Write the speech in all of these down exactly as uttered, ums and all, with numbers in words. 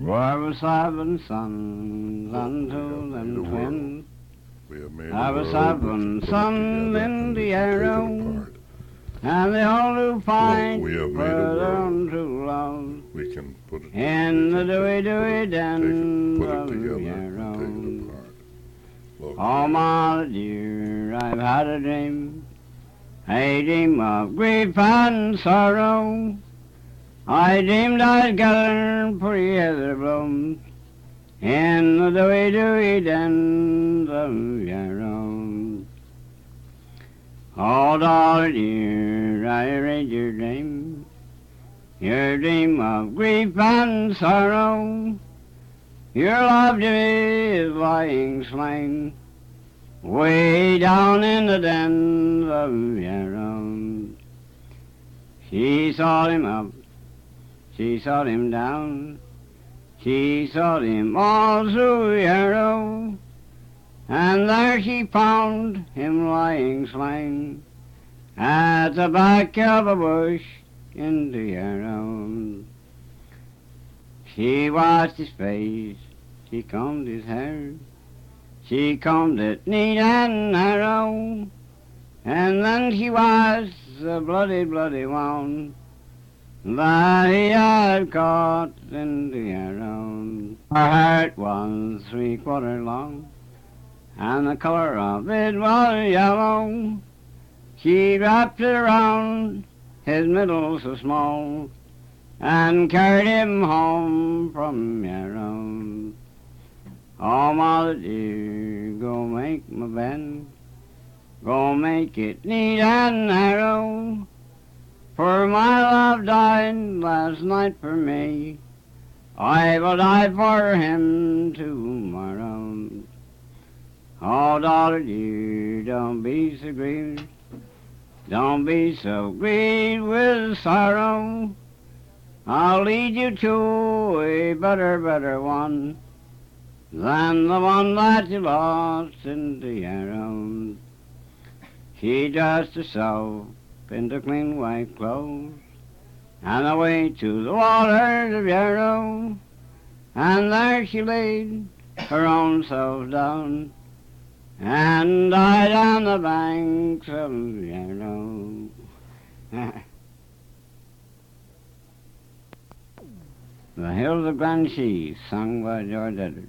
There were seven sons unto them twins. We have made There a were world, seven but sons in the arrow, apart. and they all do fight we have for made a their world. own true love. We can put it In the we can dewy, put dewy it- den take it, put it of together the and arrow. take it apart. Look, Oh, my dear, I've had a dream, a dream of grief and sorrow. I dreamed I'd gathered pretty heather blooms in the dewy, dewy den of Yarrow. Oh, dolly dear, I read your dream, your dream of grief and sorrow. Your love to me is lying slain way down in the den of Yarrow. She sought him up, she sought him down, she sought him all through Yarrow, and there she found him lying slain at the back of a bush in the Yarrow. She washed his face, she combed his hair, she combed it neat and narrow, and then she washed the bloody, bloody wound that he had caught in the Yarrow. Her heart was three quarter long, and the color of it was yellow. She wrapped it around his middle so small, and carried him home from Yarrow. Oh, mother dear, go make my bed, go make it neat and narrow, for my love died last night for me, I will die for him tomorrow. Oh, daughter dear, don't be so grieved, don't be so grieved with sorrow. I'll lead you to a better, better one than the one that you lost in the Yarrow. She dressed herself into clean white clothes and away to the waters of Yarrow, and there she laid her own self down and died on the banks of Yarrow. The Hills of Glenshee, sung by George Edwards.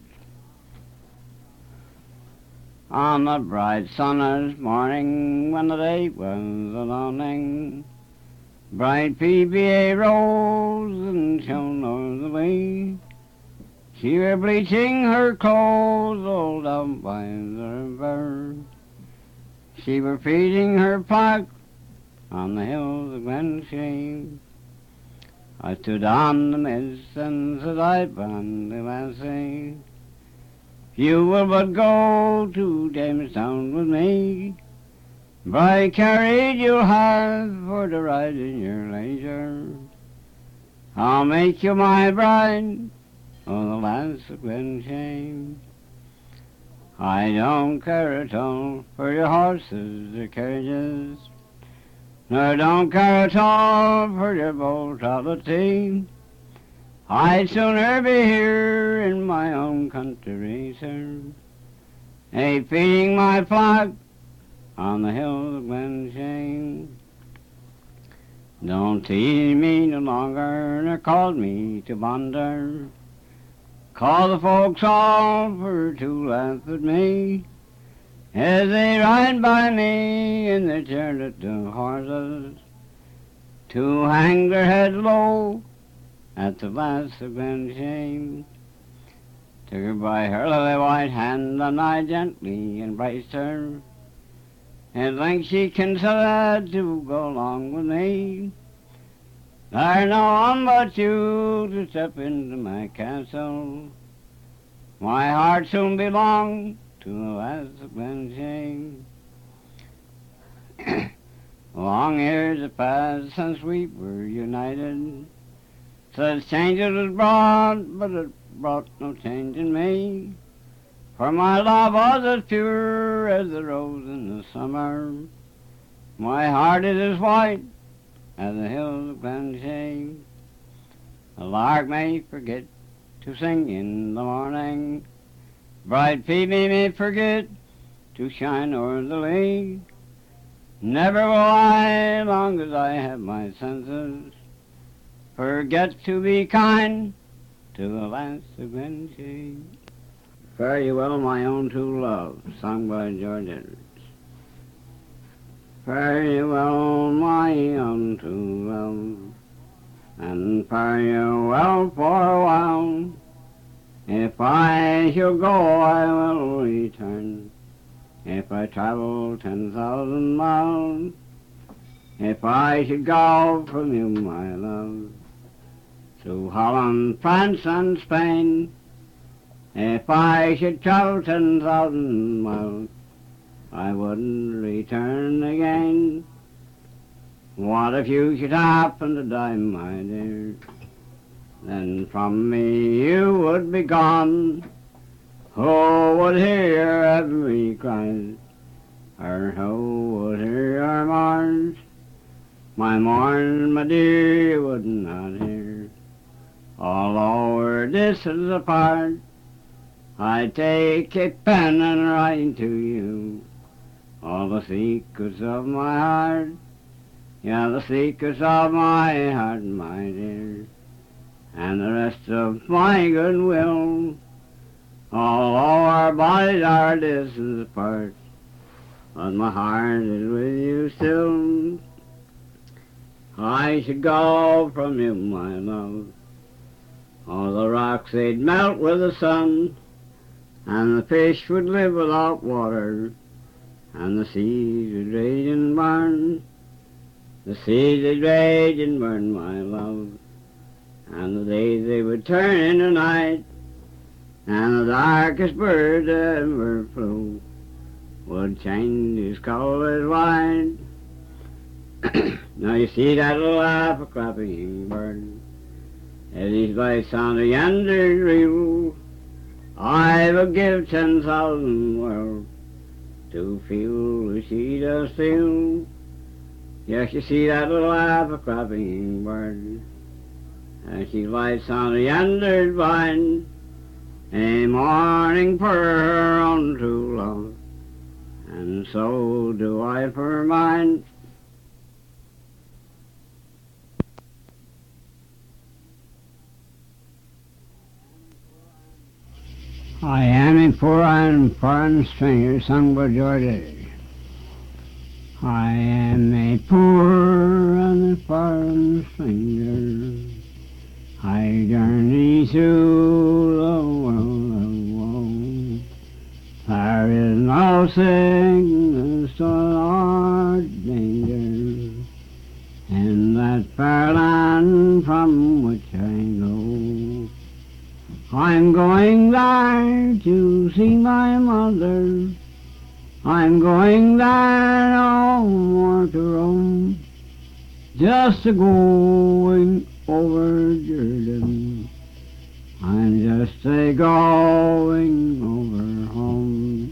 On the bright summer's morning, when the day was a-dawning, bright P B A rose and shone o'er the way. She were bleaching her clothes all down by the river. She were feeding her flock on the hills of Glenshee. I stood on the mist and said I'd run the lassie. You will but go to Jamestown with me. By carriage you'll have for to ride in your leisure. I'll make you my bride, oh, the lass of Glenshee. I don't care at all for your horses or carriages, nor don't care at all for your brutality. I'd sooner be here in my own country, sir, a feeding my flock on the hills of Glenshee. Don't tease me no longer, nor call me to bonder. Call the folks all for to laugh at me as they ride by me in their chariot horses, to hang their heads low at the lass of Glenshee. Took her by her lily white hand, and I gently embraced her. At length she consented to go along with me. There's no one but you to step into my castle. My heart soon belonged to the lass of Glenshee. Long years have passed since we were united. Such changes was brought, but it brought no change in me. For my love was as pure as the rose in the summer. My heart is as white as the hills of Glenshee. A lark may forget to sing in the morning. Bright Phoebe may forget to shine o'er the lake. Never will I, long as I have my senses, forget to be kind to the lass of Glenshea. Fare you well, my own true love, sung by George Edwards. Fare you well, my own true love, and fare you well for a while. If I shall go, I will return. If I travel ten thousand miles, if I should go from you, my love, through Holland, France, and Spain, if I should travel ten thousand miles, I wouldn't return again. What if you should happen to die, my dear? Then from me you would be gone. Who would hear your every cry, or who would hear your mourns? My mourn, my dear, you would not hear. Although we're distance apart, I take a pen and write to you all the secrets of my heart. Yeah, the secrets of my heart, my dear, and the rest of my goodwill. Although our bodies are distant apart, but my heart is with you still. I should go from you, my love. All the rocks, they'd melt with the sun, and the fish would live without water, and the seas would rage and burn. The seas would rage and burn, my love, and the days they would turn into night, and the darkest bird that ever flew would change his colors white. Now you see that little half-a-clapping bird, as he's by sound of yonder reel, I would give ten thousand worlds to feel as she does feel. Yes, you see that little half-a-clapping bird, as she lies on the yonder vine, a morning for her own true love, and so do I for mine. I am a poor and foreign stranger, sung by George Edwards. I am a poor and a foreign stranger. I journey through the world of woe. There is no sickness or danger in that fair land from which I go. I'm going there to see my mother. I'm going there no more to roam, just a going over Jordan. I'm just a going over home.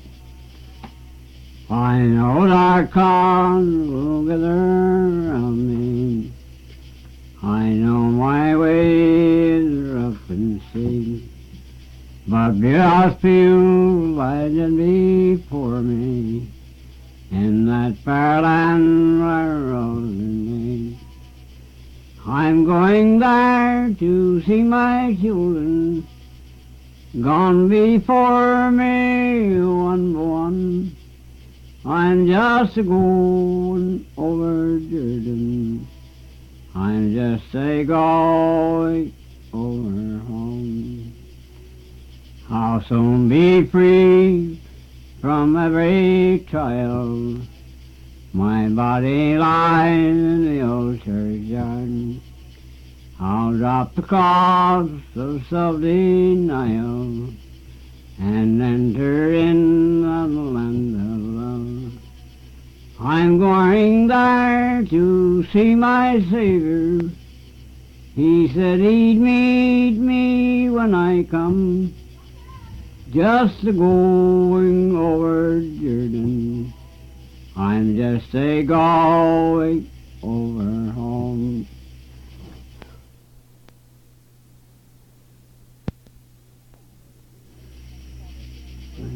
I know that clouds will gather around me. I know my way is rough and steep, but beautiful lies before me in that fair land where roses made. I'm going there to see my children, gone before me one by one. I'm just a going over Jordan. I'm just a going over home. I'll soon be free from every trial. My body lies in the old churchyard. I'll drop the cross of self-denial and enter in the land of love. I'm going there to see my Savior. He said he'd meet me when I come, just a going over Jordan. I'm just a going over home.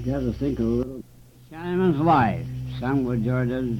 got to think a little. Shantyman's Wife, sung with George's.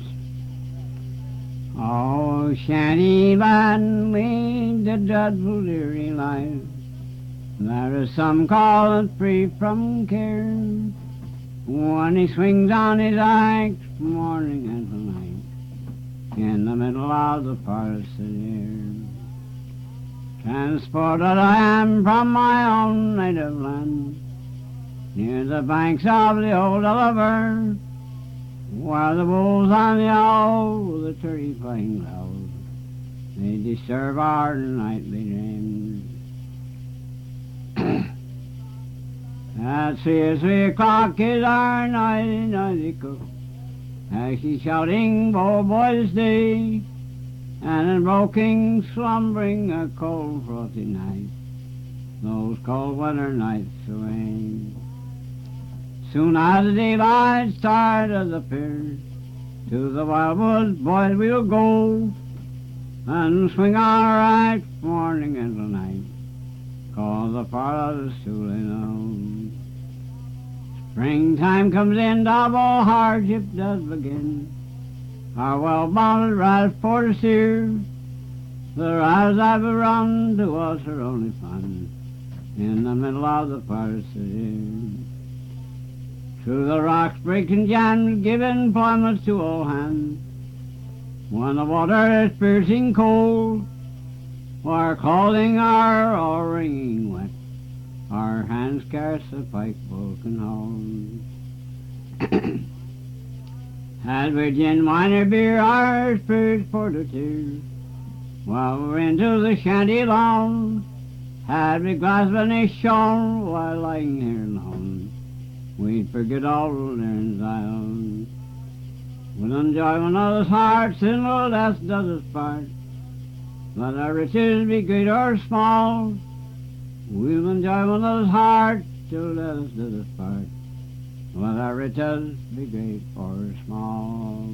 Oh, Shantyman lead a dreadful dreary life. There is some call it free from care. When he swings on his axe, morning and night, in the middle of the forest air. Transported I am from my own native land, near the banks of the old Oliver, where the wolves and the owls, the tree playing loud, they disturb our nightly dreams. At three or three o'clock is our nighty, nighty cook, as she's shouting, "Bo boys day," and invoking, slumbering, a cold, frosty night, those cold winter nights away. Soon as the daylight started to appear, to the wildwoods, boys, we'll go, and swing our axe morning into night, 'cause the forest is too low. Springtime comes in, double hardship does begin. Our well-bounded rides for the steer, the rides I've run to us are only fun in the middle of the forest here. Through the rocks breaking jams, give employment to all hands. When the water is piercing cold, our clothing are all wringing wet, our hands scarce a pike bowl can hold. Had we gin, wine, or beer, our spirits pour to tears, while we're into the shanty alone. Had we glass beneath shone, while lying here alone, we'd forget all the errands I own. We'll enjoy one another's hearts, and little death does us part. Let our riches be great or small, we'll enjoy one another's hearts till death does us part. Let our riches be great or small.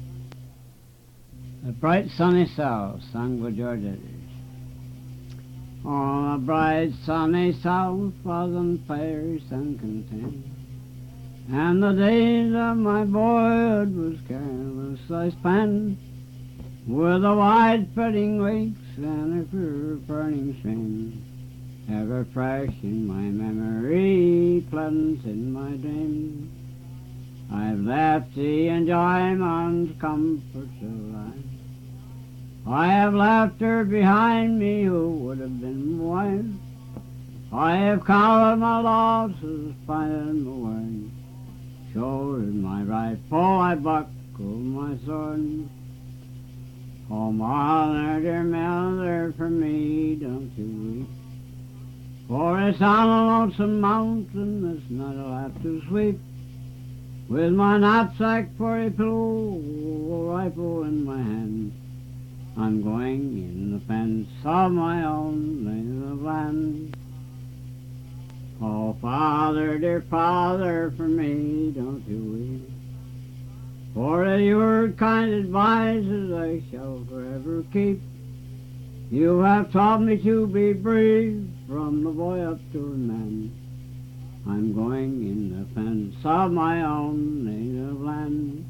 The bright sunny south, sung by George Edwards. Oh, the bright sunny south was unfair and content, and the days of my boyhood was careless I spent, with the wide spreading lakes and a pure burning stream, ever fresh in my memory, pleasant in my dreams. I've left the enjoyment, comforts of life. I have left her behind me who would have been my wife. I have counted my losses, finding the way. Shouldered my rifle, I buckled my sword. Oh, mother, dear mother, for me don't you weep, for it's on a lonesome mountain that's not a lap to sleep, with my knapsack for a pillow, a rifle in my hand. I'm going in the fence of my own native land. Oh, Father, dear Father, for me don't you weep, for your kind advices I shall forever keep. You have taught me to be brave, from the boy up to the man. I'm going in the fence of my own native land.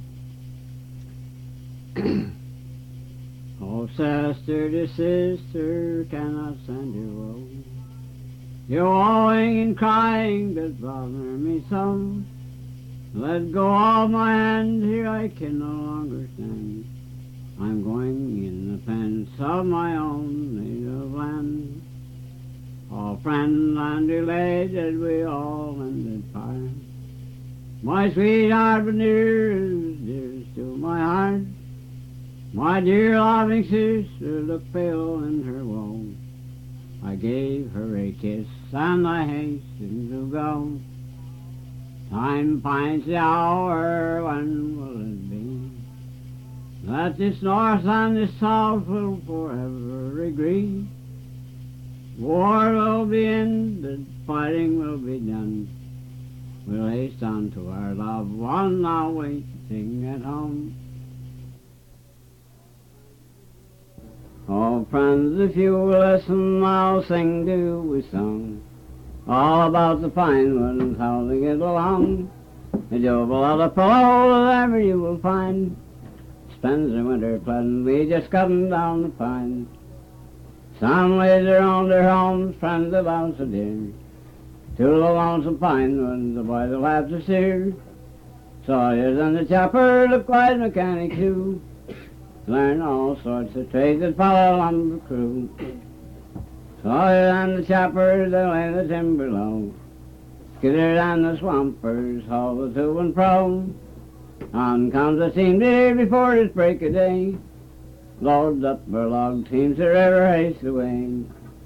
Oh, sister to sister cannot stand your woe. Your wailing and crying does bother me so. Let go of my hand, here I can no longer stand. I'm going in the fence of my own native land. All friends and related, we all ended part. My sweetheart was dearest, dearest to my heart. My dear loving sister looked pale in her woe. I gave her a kiss and I hastened to go. Time finds the hour, when will it be, that this north and this south will forever agree? War will be ended, fighting will be done. We'll haste on to our loved one now waiting at home. Oh, friends, if you will listen, I'll sing to you a song, all about the pine woods, how they get along. The jovial other fellow that ever you will find spends their winter pleasantly just cutting down the pines. Some lays around their homes, friends of ours so dear, to the lonesome pine when the boys will have to steer. Sawyers and the chopper look wise mechanics too, learn all sorts of trades that follow lumber crew. Sawyer and the choppers, they lay the timber low, Skidder and the swampers haul the to and fro. On comes the team day before it's break of day, loads up their log teams that ever haste away.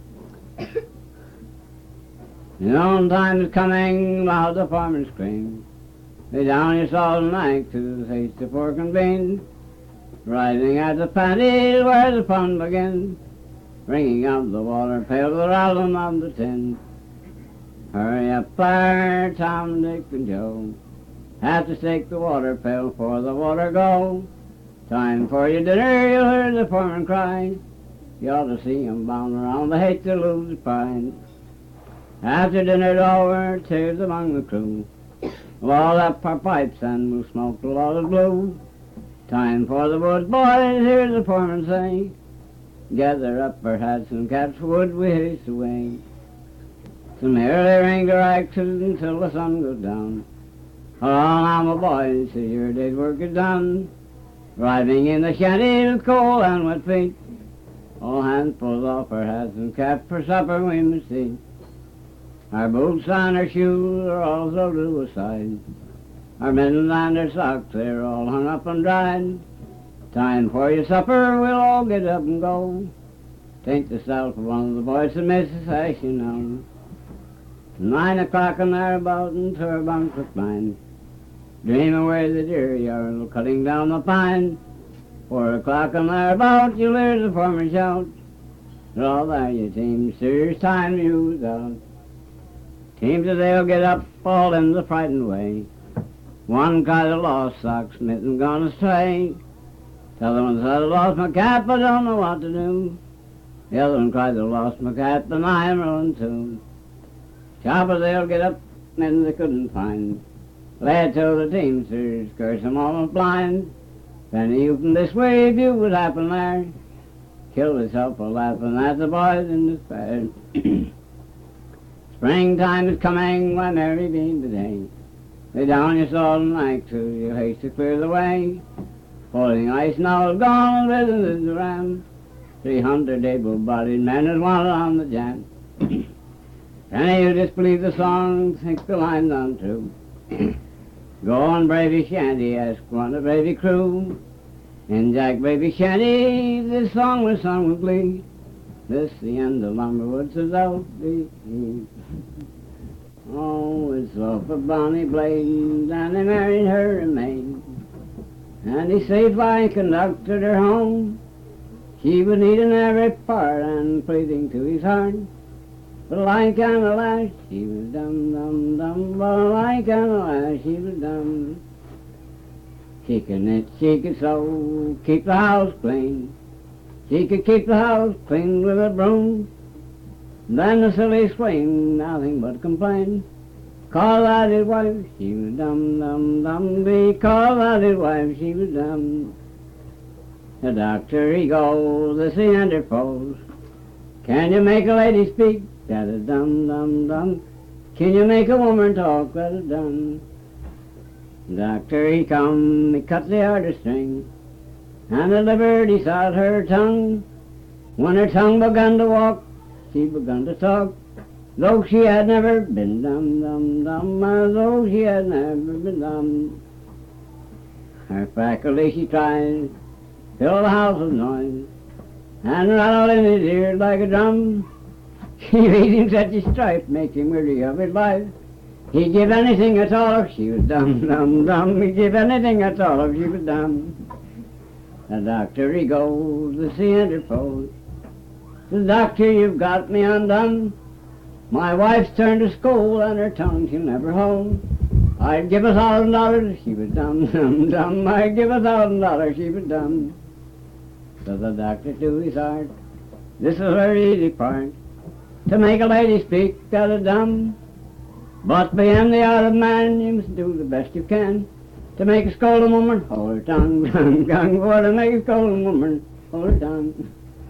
The own time is coming, loud the farmers scream, they down your salt and night to the haste of pork and beans, rising at the panties where the fun begins, bringing out the water pail to the rattle of the tin. Hurry up there, Tom, Dick, and Joe, have to stake the water pail for the water go. Time for your dinner, you'll hear the foreman cry, you ought to see 'em bound around, they hate to lose the pine. After dinner's over, tears among the crew, we'll all up our pipes and we'll smoke a lot of blue. Time for the woods, boys, hear the foreman say, gather up our hats and caps, wood we haste away. So merrily ring their axes until the sun goes down. Along now, my boys, till your day's work is done. Driving in the shanty with cold and wet feet, all hands pull off our hats and caps, for supper we must eat. Our boots and our shoes are all thrown to a side, our mittens and our socks, they're all hung up and dried. Time for your supper, we'll all get up and go. Take the self of one of the boys to Missus Ash, you know. Nine o'clock and thereabout into her bunk with mine, dreaming where the deer are cutting down the pine. Four o'clock and thereabout, you'll hear the foreman shout, all there you teamsters, time you was out. Teamsters, they'll get up all in the frightened way, one cries a lost sock, smitten gone astray. The other one said, I lost my cap, I don't know what to do. The other one cried, I lost my cap, and I'm ruined too. Choppers, they'll get up, men they couldn't find, led to the teamsters, curse them almost blind. Penny you from this way, if you would happen there, killed himself for laughing at the boys in despair. Springtime is coming, why merry be the day, lay down your sword and like to you haste to clear the way. Floating ice now is gone, risen is the ram, three hundred able-bodied men is wanted on the jam. Any who disbelieve the song, think the line's untrue. Go on, Bravey Shanty, ask one of Bravey crew. In Jack Bravey Shanty, this song was sung with glee. This the end of Lumberwood, says out the oh, it's off a bonny blade, and they married her a maid. And he safely conducted her home. She was needing every part and pleasing to his heart. But like an a lass, she was dumb, dumb, dumb. But like an a lass, she was dumb. She could knit, she could sew, keep the house clean. She could keep the house clean with a broom. Then the silly swain, nothing but complain. Call that his wife, she was dumb, dumb, dumb. Because that his wife, she was dumb. The doctor he goes, the sea and her foes. Can you make a lady speak? That is dumb, dumb, dumb. Can you make a woman talk? That is dumb. Doctor he come, he cut the artery string, and the liberty sought her tongue. When her tongue begun to walk, she begun to talk, though she had never been dumb, dumb, dumb, as though she had never been dumb. Her faculty she tried, fill the house with noise, and rattled in his ears like a drum. She made him such a strife, make him weary of his life. He'd give anything at all if she was dumb, dumb, dumb. He'd give anything at all if she was dumb. The doctor he goes, the sea interposed. The doctor, you've got me undone. My wife's turned to scold, and her tongue she'll never hold. I'd give a thousand dollars if she was dumb, dumb, dumb. I'd give a thousand dollars if she was dumb. So the doctor to his heart, this is her easy part, to make a lady speak that is dumb. But being the art of man, you must do the best you can to make a scolding woman hold her tongue, tongue, tongue, or to make a scolding woman hold her tongue.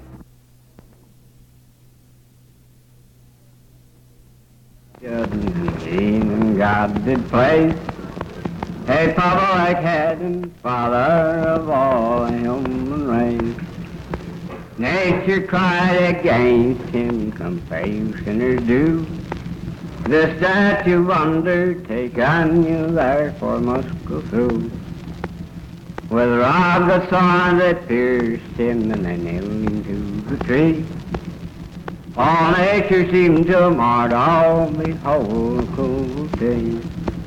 And God did place a public head and father of all human race. Nature cried against him, compassion is due. This that you've undertaken, you therefore must go through. With rods of thorn that pierced him, and they nailed him to the tree. All nature seemed to mar all behold cruelty.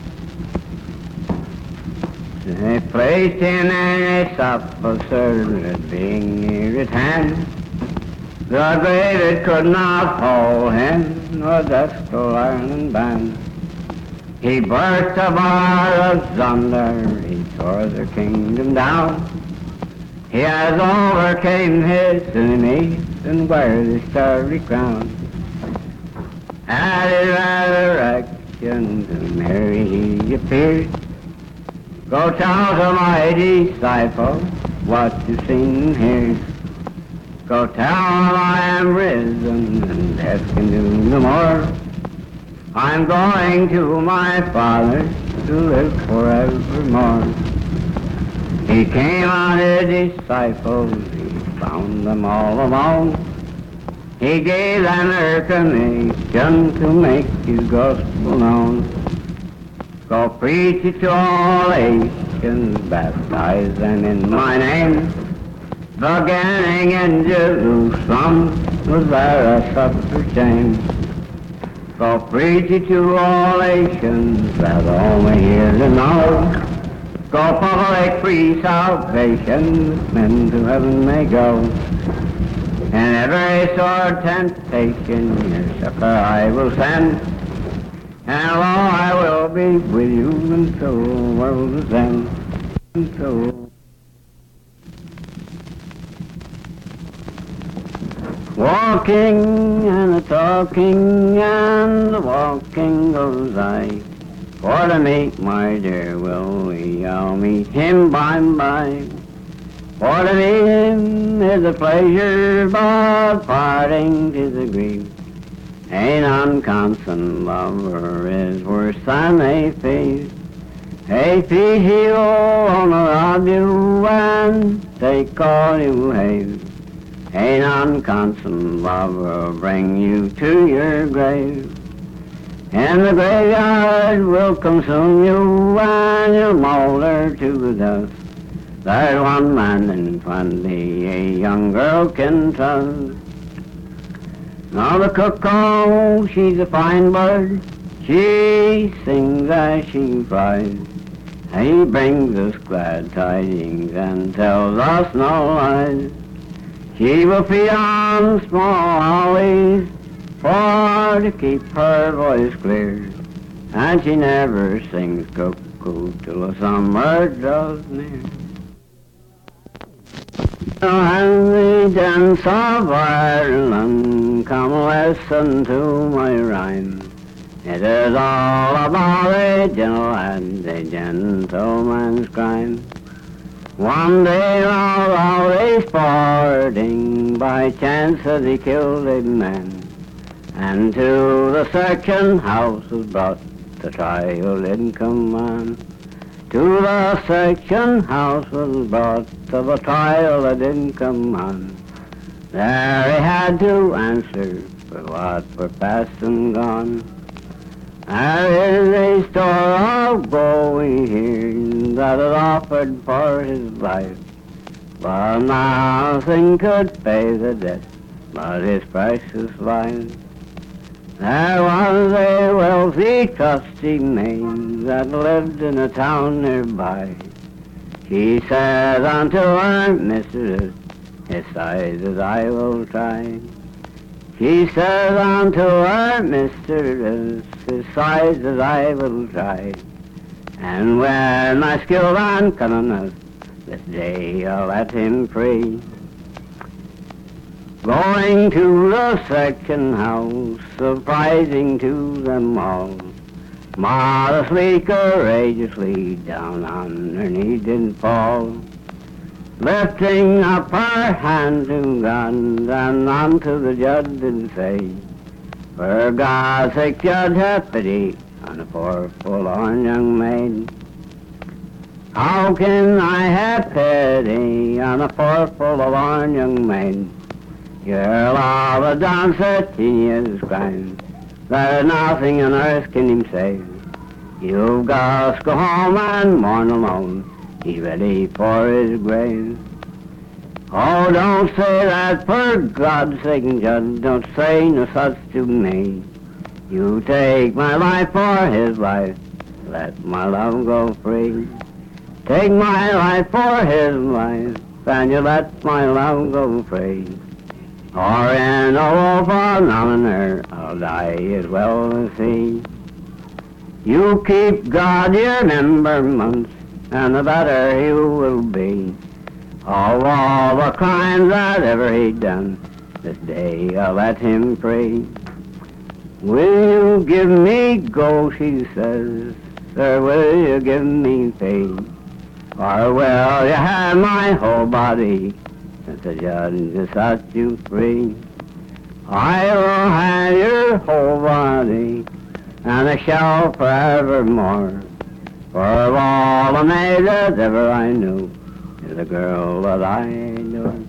They placed him in a sepulchre, being near at hand. The grave it could not hold him, nor death could iron and band. He burst a bar of thunder, he tore the kingdom down. He has overcame his enemies and wear the starry crown. At his resurrection to Mary he appeared. Go tell to my disciples what you've seen and heard. Go tell them I am risen and death can do no more. I'm going to my Father to live forevermore. He came on his disciples, he found them all alone. He gave them their commission to make his gospel known. Go preach it to all nations, baptize them in my name. Beginning in Jerusalem was there a suffer shame. Go preach it to all nations that only hear to know. Go public free salvation, men to heaven may go. In every sore temptation your succor I will send. And lo, I will be with you until the world is end. Until walking and a talking and the walking goes I. For to meet my dear Willie, I'll meet him by and by. For to meet him is a pleasure, but parting is a grief. An unconstant lover is worse than a thief. A thief he'll rob you and take all you have. An unconstant lover will bring you to your grave. And the graveyard will consume you and you'll molder to the dust. There's one man in twenty a young girl can trust. Now the cuckoo, she's a fine bird. She sings as she flies. He brings us glad tidings and tells us no lies. She will feed on small hollies for to keep her voice clear. And she never sings cuckoo till the summer draws near. And the dance of Ireland, come listen to my rhyme. It is all about a gentle and a gentleman's crime. One day while out a sporting, by chance as he killed a man, and to the section house was brought the trial in command. To the section house was brought of a trial that didn't come on. There he had to answer for what were past and gone. There is a store of gold we hear that was offered for his life, but nothing could pay the debt but his precious life. There was a wealthy trusty maid that lived in a town nearby. She said unto her mistress, his sizes I will try. She said unto her mistress, his sizes I will try. And when my skill and cunningness, this day I'll let him free. Going to the section house, surprising to them all, Modestly, courageously, down on her knees didn't fall, lifting up her hand to God and unto the judge did say, for God's sake, Judge, have pity on a poor forlorn young maid. How can I have pity on a poor forlorn young maid? Girl of a down thirteen years crying, there's nothing on earth can him save. You've got to go home and mourn alone, he's ready for his grave. Oh, don't say that for God's sake, Judge, don't say no such to me. You take my life for his life, let my love go free. Take my life for his life, and you let my love go free. Or in a wolf phenomenon, I'll die as well as he. You keep God your member months, and the better you will be. Of all the crimes that ever he'd done, this day I'll let him free. Will you give me gold, she says, or will you give me pay? Or will you have my whole body, since the judge has set you free? I will have your whole body, and I shall forevermore. For of all the maids that ever I knew, is the girl that I adore.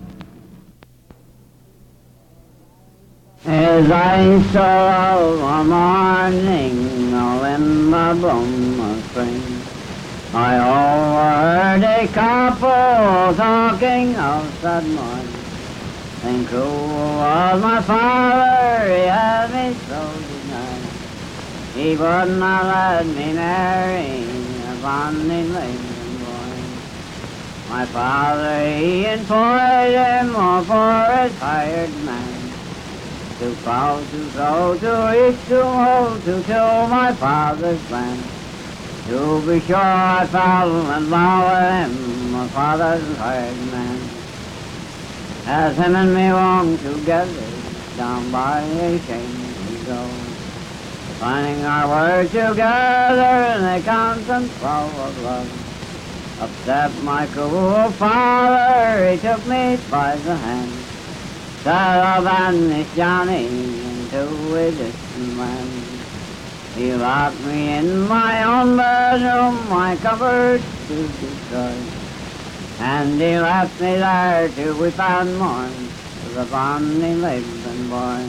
As I saw one morning, all in the bloom of spring, I overheard a couple talking of that morning. And cruel was my father, he had me so denied. He would not let me marry a bonny Lincoln boy. My father, he employed him for his hired man, to plow, to sow, to eat, to hoe, to till my father's land. To be sure I fell in love with him, my father's hired man. As him and me walked together, down by a chain we go, finding our words together in a constant flow of love. Up stepped my cruel father, he took me by the hand, said I'll vanish Johnny into a distant land. He locked me in my own bedroom, my cupboard to destroy, and he left me there to weep and mourn for the bonny Lincoln boy.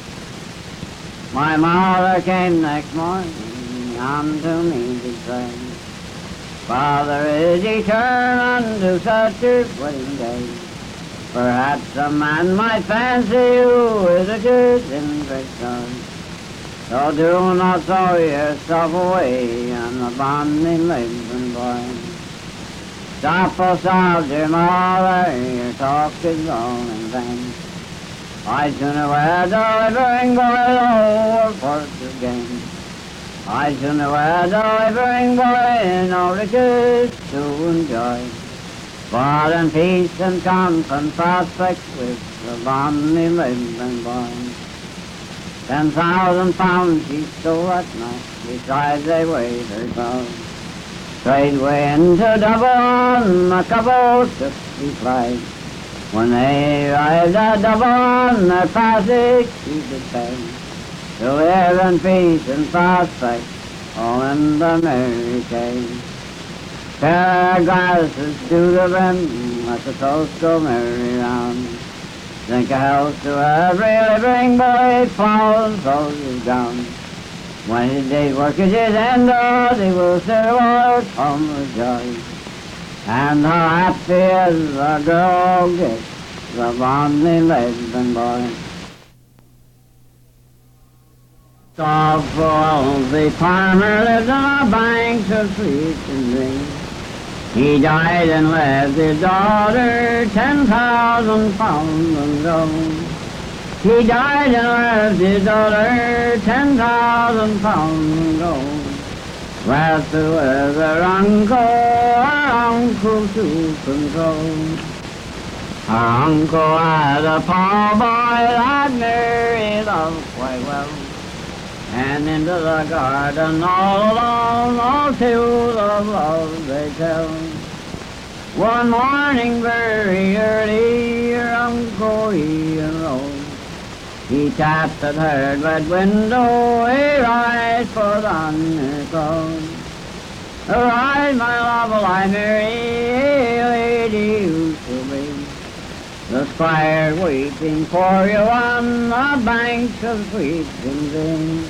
My mother came next morning unto me to say, Father, is he turned unto such a wedding day? Perhaps a man might fancy you with a good in great joy. So do not throw yourself away on the bonny Lincoln boy. Stop, oh, stop, dear mother, your talk is all in vain. I'd sooner wear the living boy over for to gain. I'd sooner wear the living boy in all riches to enjoy. But in peace and constant prospect with the bonny Lincoln boy. Ten thousand pounds she stole at night, besides they weighed her gold. Straightway into Dublin, a couple took the flight. When they arrived at Dublin, their passage she did pay. To live in peace and prospect, all in the merry cave. Pair of glasses to the brim, let the toast go merry round. Drink a health to every living boy, plows and sows his ground. When his day's work is his ended, he will serve our home with joy. And how happy is the girl gets, the bonny Lincoln boy. Thoughtful the farmer lives on the banks of sweet and green. He died and left his daughter ten thousand pounds in gold. He died and left his daughter ten thousand pounds in gold. Left her with her uncle, her uncle to control. Her uncle had a poor boy that Mary loved quite well. and into the garden all alone, all tales of love they tell. One morning very early, your Uncle Ian rose. He tapped at her red window, he rise for the undercloud. Arise, my love, I marry, lady who shall be. The squire waiting for you on the banks of sweet Glen.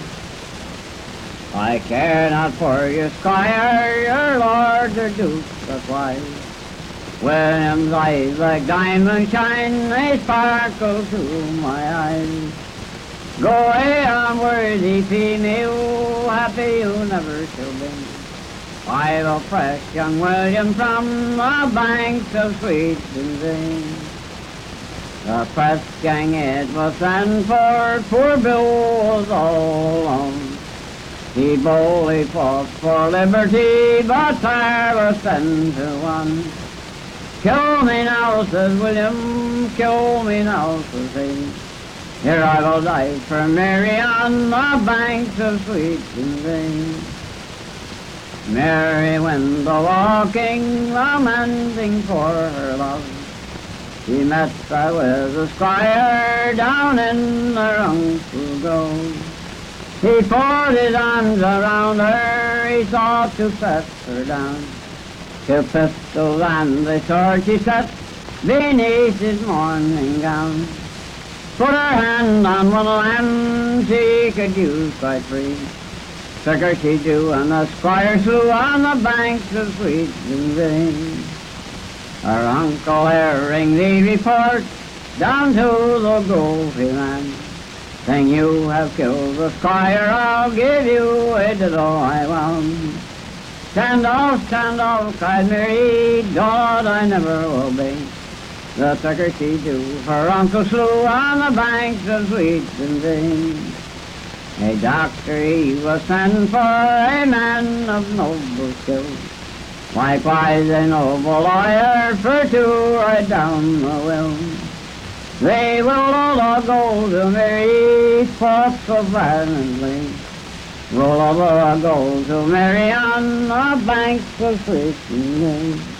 I care not for your squire, your lord or duke of wise. William's eyes like diamonds shine, they sparkle to my eyes. Go away, unworthy female, happy you never shall be. I will press young William from the banks of sweet Glen. The press gang it was sent for, poor Bill was all alone. He boldly fought for liberty, but there was ten to one. Kill me now, says William, kill me now, says he. Here I will die for Mary on the banks of sweet Glen. Mary went a walking, lamenting for her love. She met her with a squire down in her uncle's grove. He put his arms around her, he sought to set her down. Two pistols and the sword she set beneath his morning gown. Put her hand on one lamb she could use quite free. Took her she do, and the squire slew on the banks of sweet Glen. Her uncle hearing the report down to the grove he ran. Saying, you have killed the squire, I'll give you a diddle I want. Stand off, stand off, cried Mary, God I never will be. The sucker she do, her uncle slew on the banks of sweet Glen. A doctor he was sent for, a man of noble skill. Likewise a noble lawyer for to write down the will. They will all the gold to Mary, fought so violently. Roll all the gold to Mary on the banks of sweet Glen.